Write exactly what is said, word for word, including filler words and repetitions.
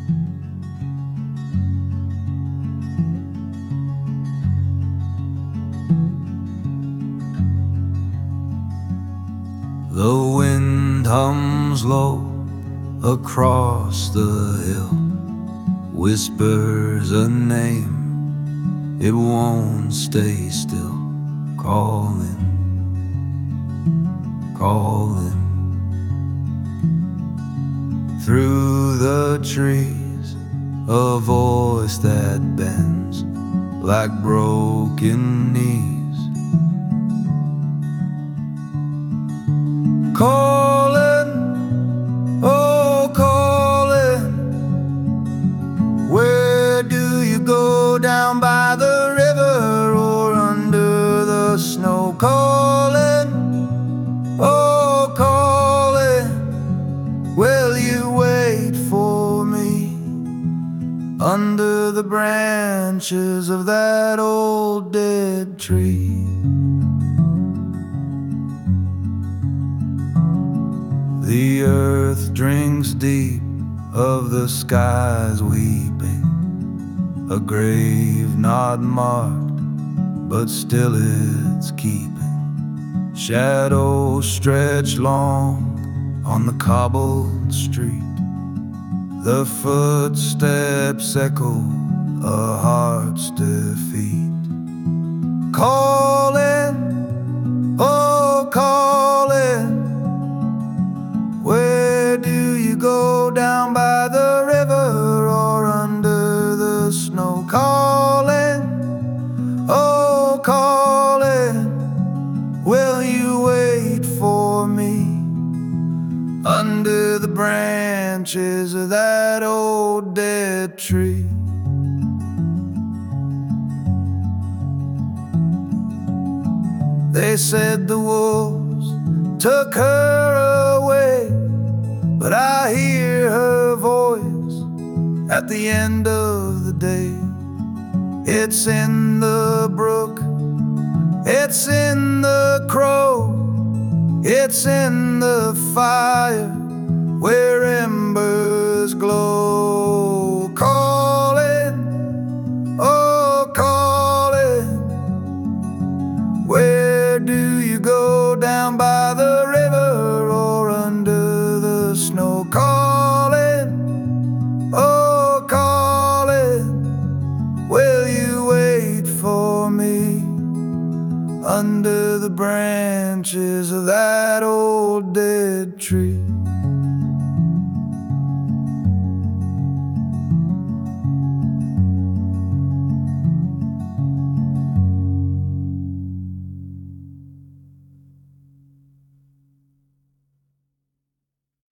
The wind hums low across the hill, whispers a name, it won't stay still. Calling, calling. Through the trees, a voice that bends like broken knees. Calling, oh calling, where do you go? Down by the river or under the snow? Calling, oh calling, will you wait for me under the branches of that old dead tree? The earth drinks deep of the sky's weeping, a grave not marked, but still it's keeping. Shadows stretch long on the cobbled street, the footsteps echo a heart's defeat. Calling, oh calling, where do you go? Down by the river or under the snow? Calling, oh calling, will you wait for me under the branches of that old dead tree? They said the wolves took her away, but I hear her voice at the end of the day. It's in the brook, it's in the crow, it's in the fire. Where am